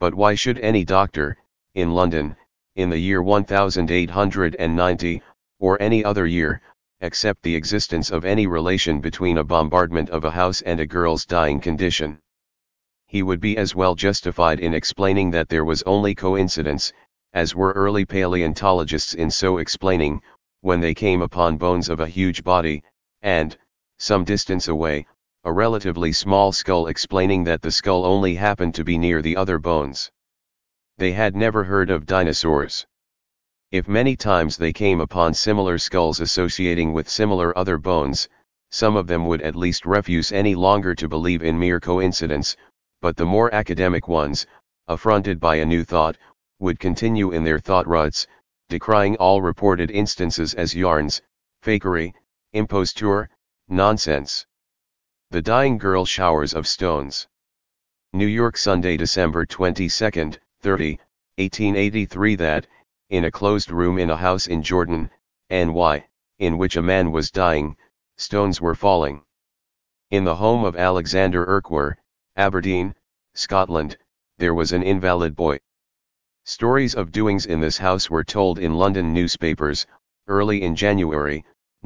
But why should any doctor, in London, in the year 1890, or any other year, accept the existence of any relation between a bombardment of a house and a girl's dying condition? He would be as well justified in explaining that there was only coincidence, as were early paleontologists in so explaining, when they came upon bones of a huge body, and, some distance away, a relatively small skull, explaining that the skull only happened to be near the other bones. They had never heard of dinosaurs. If many times they came upon similar skulls associating with similar other bones, some of them would at least refuse any longer to believe in mere coincidence, but the more academic ones, affronted by a new thought, would continue in their thought ruts, decrying all reported instances as yarns, fakery, imposture, nonsense. The dying girl showers of stones. New York, Sunday, December 22, 30, 1883. That, in a closed room in a house in Jordan, NY, in which a man was dying, stones were falling. In the home of Alexander Urquhart, Aberdeen, Scotland, there was an invalid boy. Stories of doings in this house were told in London newspapers, early in January,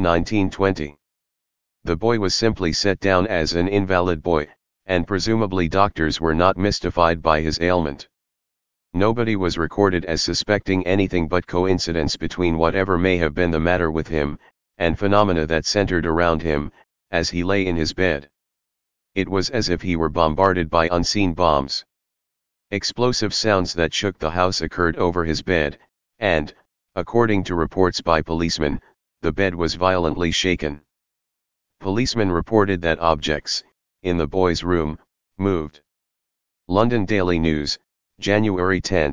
1920. The boy was simply set down as an invalid boy, and presumably doctors were not mystified by his ailment. Nobody was recorded as suspecting anything but coincidence between whatever may have been the matter with him, and phenomena that centered around him, as he lay in his bed. It was as if he were bombarded by unseen bombs. Explosive sounds that shook the house occurred over his bed, and, according to reports by policemen, the bed was violently shaken. Policemen reported that objects, in the boy's room, moved. London Daily News, January 10,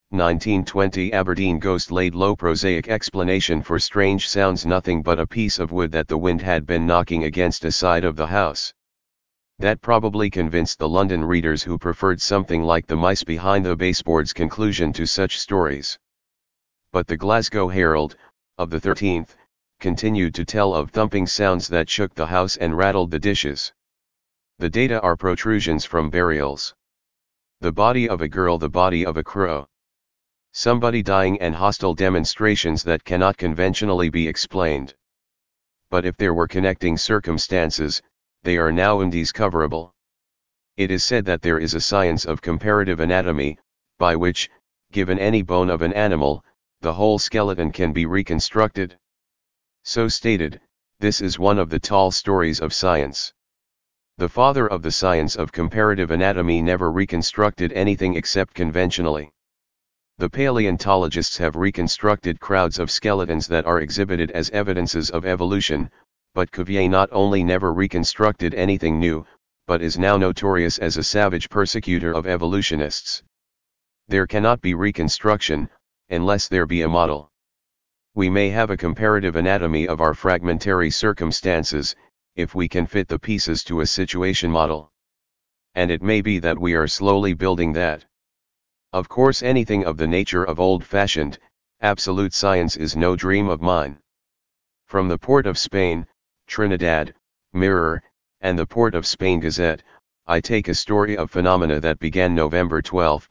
1920. Aberdeen ghost laid low. Prosaic explanation for strange sounds: nothing but a piece of wood that the wind had been knocking against a side of the house. That probably convinced the London readers who preferred something like the mice behind the baseboard's conclusion to such stories. But the Glasgow Herald, of the 13th, continued to tell of thumping sounds that shook the house and rattled the dishes. The data are protrusions from burials. The body of a girl, the body of a crow. Somebody dying, and hostile demonstrations that cannot conventionally be explained. But if there were connecting circumstances, they are now undiscoverable. It is said that there is a science of comparative anatomy, by which, given any bone of an animal, the whole skeleton can be reconstructed. So stated, this is one of the tall stories of science. The father of the science of comparative anatomy never reconstructed anything except conventionally. The paleontologists have reconstructed crowds of skeletons that are exhibited as evidences of evolution, but Cuvier not only never reconstructed anything new, but is now notorious as a savage persecutor of evolutionists. There cannot be reconstruction, unless there be a model. We may have a comparative anatomy of our fragmentary circumstances, if we can fit the pieces to a situation model. And it may be that we are slowly building that. Of course, anything of the nature of old-fashioned, absolute science is no dream of mine. From the Port of Spain, Trinidad, Mirror, and the Port of Spain Gazette, I take a story of phenomena that began November 12,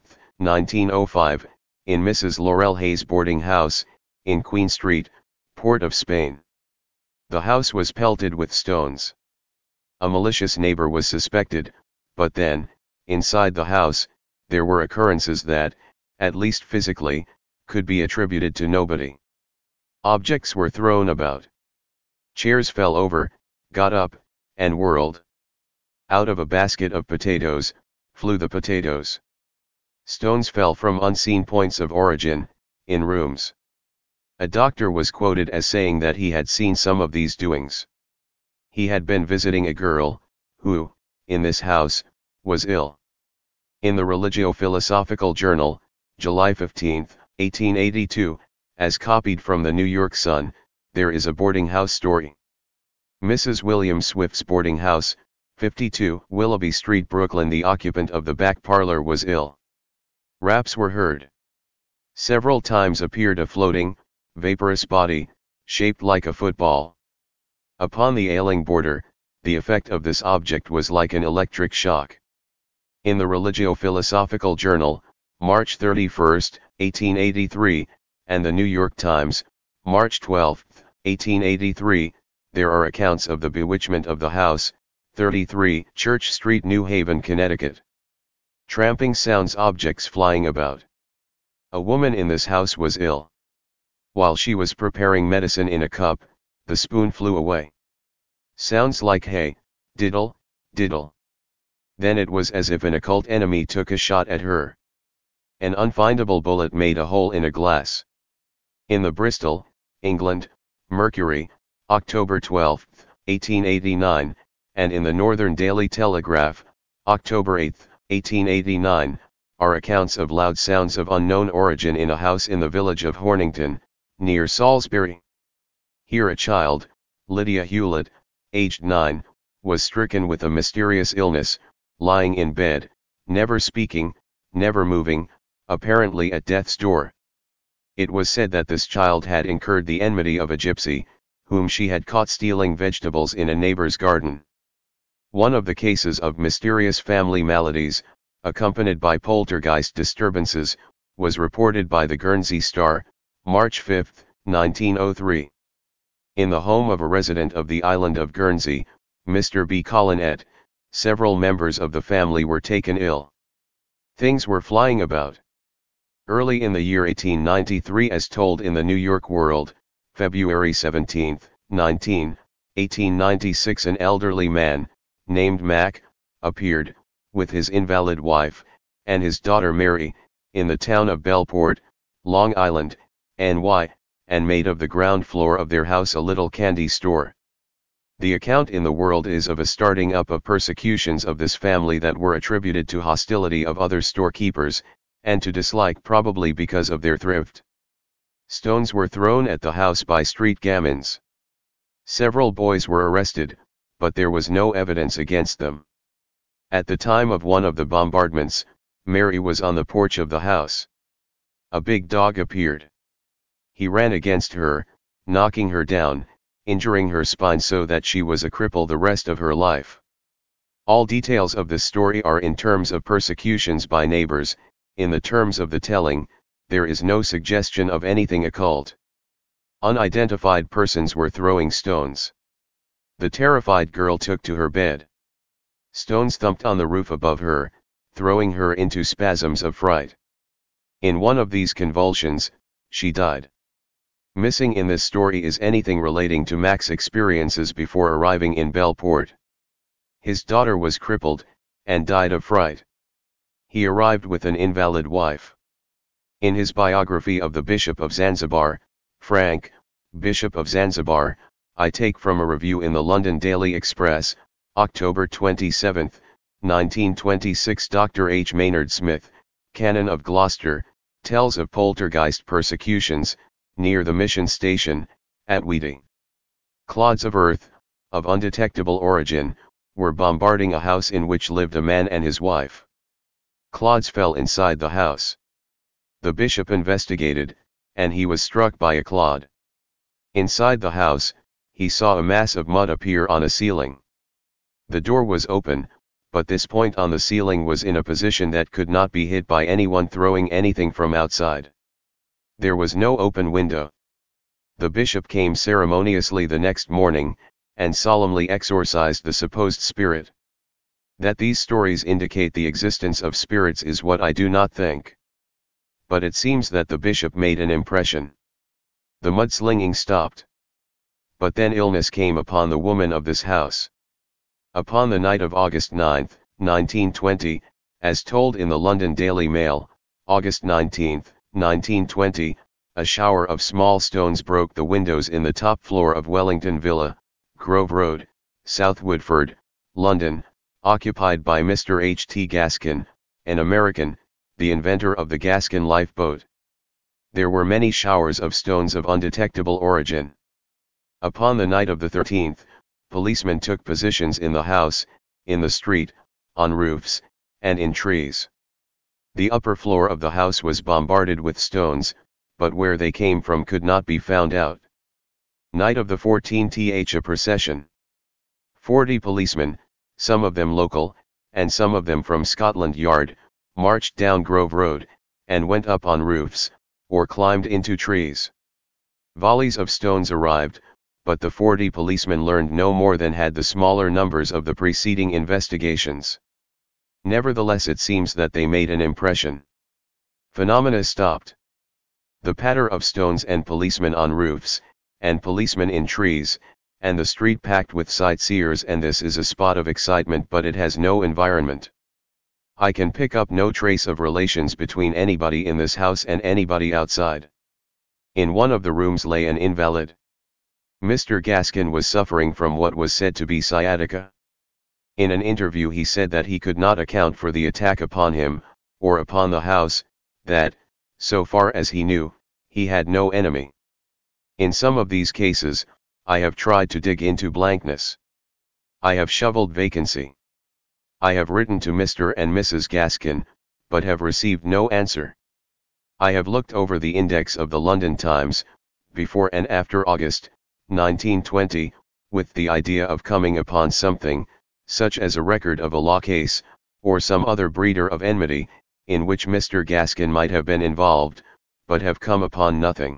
1905, in Mrs. Laurel Hayes' boarding house, in Queen Street, Port of Spain. The house was pelted with stones. A malicious neighbor was suspected, but then, inside the house, there were occurrences that, at least physically, could be attributed to nobody. Objects were thrown about. Chairs fell over, got up, and whirled. Out of a basket of potatoes, flew the potatoes. Stones fell from unseen points of origin, in rooms. A doctor was quoted as saying that he had seen some of these doings. He had been visiting a girl, who, in this house, was ill. In the Religio-Philosophical Journal, July 15, 1882, as copied from the New York Sun, there is a boarding house story. Mrs. William Swift's boarding house, 52 Willoughby Street, Brooklyn. The occupant of the back parlor was ill. Raps were heard. Several times appeared a floating, vaporous body, shaped like a football. Upon the ailing boarder, the effect of this object was like an electric shock. In the Religio-Philosophical Journal, March 31, 1883, and the New York Times, March 12, 1883, there are accounts of the bewitchment of the house, 33 Church Street, New Haven, Connecticut. Tramping sounds, objects flying about. A woman in this house was ill. While she was preparing medicine in a cup, the spoon flew away. Sounds like hay, diddle, diddle. Then it was as if an occult enemy took a shot at her. An unfindable bullet made a hole in a glass. In the Bristol, England, Mercury, October 12, 1889, and in the Northern Daily Telegraph, October 8, 1889, are accounts of loud sounds of unknown origin in a house in the village of Hornington, near Salisbury. Here a child, Lydia Hewlett, aged 9, was stricken with a mysterious illness, lying in bed, never speaking, never moving, apparently at death's door. It was said that this child had incurred the enmity of a gypsy, whom she had caught stealing vegetables in a neighbor's garden. One of the cases of mysterious family maladies, accompanied by poltergeist disturbances, was reported by the Guernsey Star, March 5, 1903. In the home of a resident of the island of Guernsey, Mr. B. Collinet, several members of the family were taken ill. Things were flying about. Early in the year 1893, as told in the New York World, February 17, 1896, an elderly man, named Mac, appeared, with his invalid wife, and his daughter Mary, in the town of Bellport, Long Island, NY, and made of the ground floor of their house a little candy store. The account in the World is of a starting up of persecutions of this family that were attributed to hostility of other storekeepers, and to dislike probably because of their thrift. Stones were thrown at the house by street gamins. Several boys were arrested, but there was no evidence against them. At the time of one of the bombardments, Mary was on the porch of the house. A big dog appeared. He ran against her, knocking her down, injuring her spine so that she was a cripple the rest of her life. All details of this story are in terms of persecutions by neighbors. In the terms of the telling, there is no suggestion of anything occult. Unidentified persons were throwing stones. The terrified girl took to her bed. Stones thumped on the roof above her, throwing her into spasms of fright. In one of these convulsions, she died. Missing in this story is anything relating to Mac's experiences before arriving in Bellport. His daughter was crippled, and died of fright. He arrived with an invalid wife. In his biography of the Bishop of Zanzibar, Frank, Bishop of Zanzibar, I take from a review in the London Daily Express, October 27, 1926. Dr. H. Maynard Smith, Canon of Gloucester, tells of poltergeist persecutions, near the mission station, at Weedy. Clods of earth, of undetectable origin, were bombarding a house in which lived a man and his wife. Clods fell inside the house. The bishop investigated, and he was struck by a clod. Inside the house, he saw a mass of mud appear on a ceiling. The door was open, but this point on the ceiling was in a position that could not be hit by anyone throwing anything from outside. There was no open window. The bishop came ceremoniously the next morning, and solemnly exorcised the supposed spirit. That these stories indicate the existence of spirits is what I do not think. But it seems that the bishop made an impression. The mudslinging stopped. But then illness came upon the woman of this house. Upon the night of August 9, 1920, as told in the London Daily Mail, August 19, 1920, a shower of small stones broke the windows in the top floor of Wellington Villa, Grove Road, South Woodford, London, occupied by Mr. H. T. Gaskin, an American, the inventor of the Gaskin lifeboat. There were many showers of stones of undetectable origin. Upon the night of the 13th, policemen took positions in the house, in the street, on roofs, and in trees. The upper floor of the house was bombarded with stones, but where they came from could not be found out. Night of the 14th, a procession. 40 policemen, some of them local, and some of them from Scotland Yard, marched down Grove Road, and went up on roofs, or climbed into trees. Volleys of stones arrived, but the 40 policemen learned no more than had the smaller numbers of the preceding investigations. Nevertheless, it seems that they made an impression. Phenomena stopped. The patter of stones and policemen on roofs, and policemen in trees, and the street packed with sightseers, and this is a spot of excitement, but it has no environment. I can pick up no trace of relations between anybody in this house and anybody outside. In one of the rooms lay an invalid. Mr. Gaskin was suffering from what was said to be sciatica. In an interview he said that he could not account for the attack upon him, or upon the house, that, so far as he knew, he had no enemy. In some of these cases, I have tried to dig into blankness. I have shoveled vacancy. I have written to Mr. and Mrs. Gaskin, but have received no answer. I have looked over the index of the London Times, before and after August, 1920, with the idea of coming upon something, such as a record of a law case, or some other breeder of enmity, in which Mr. Gaskin might have been involved, but have come upon nothing.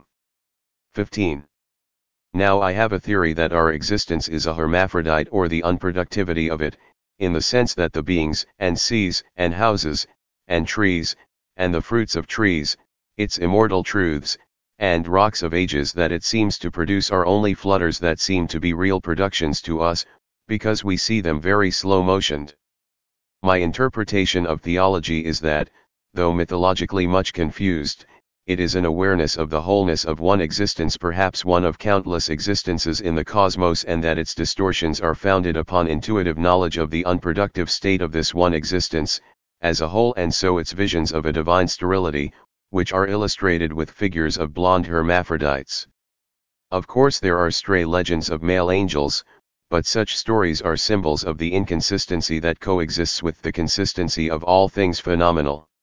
15. Now I have a theory that our existence is a hermaphrodite, or the unproductivity of it, in the sense that the beings, and seas, and houses, and trees, and the fruits of trees, its immortal truths, and rocks of ages that it seems to produce are only flutters that seem to be real productions to us, because we see them very slow-motioned. My interpretation of theology is that, though mythologically much confused, it is an awareness of the wholeness of one existence, perhaps one of countless existences in the cosmos, and that its distortions are founded upon intuitive knowledge of the unproductive state of this one existence, as a whole, and so its visions of a divine sterility, which are illustrated with figures of blonde hermaphrodites. Of course there are stray legends of male angels, but such stories are symbols of the inconsistency that coexists with the consistency of all things phenomenal.